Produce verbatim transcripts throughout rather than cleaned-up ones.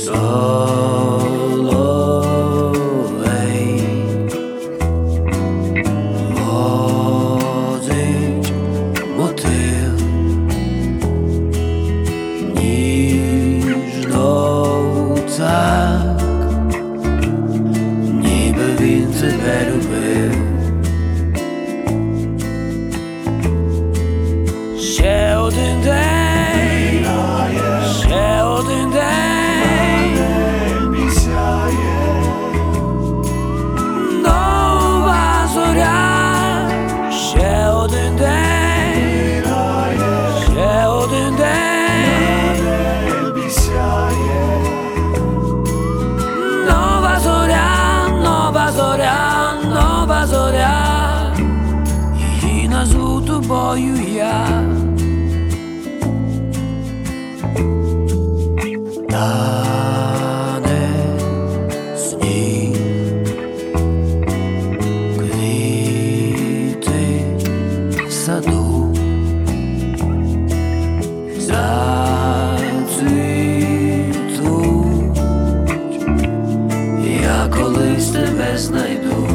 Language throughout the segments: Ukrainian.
Соловей водить мотив ніжно так, ніби він тебе любив. Ще один день, ще один день, нова зоря. Ще один день, ще один день, нова зоря, нова зоря, нова зоря. Її назву тобою я. Тане сніг, квіти в саду зацвітуть, я колись тебе знайду.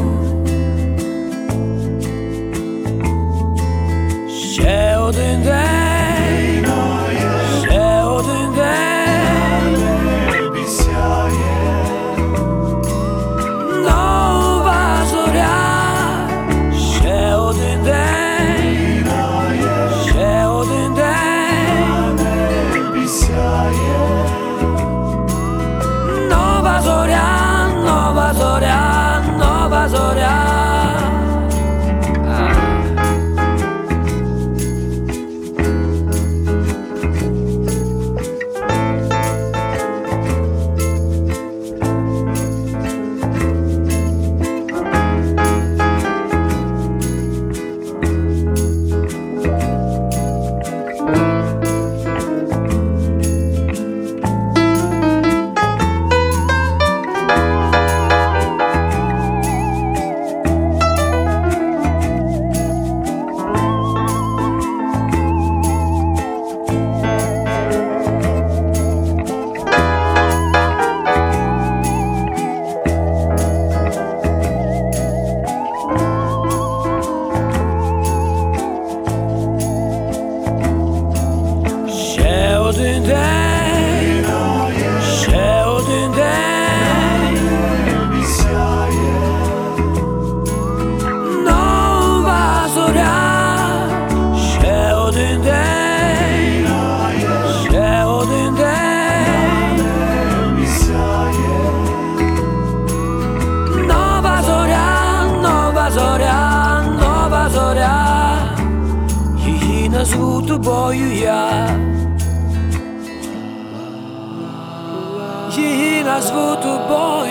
Ще один день, ще один день, нова зоря. Ще один день, ще один день, нова зоря, нова зоря, нова зоря. Ще один день, ще один день, нова зоря. Ще один день, ще один день, нова зоря, нова зоря, нова зоря. Її назву тобою я. Її назву тобою.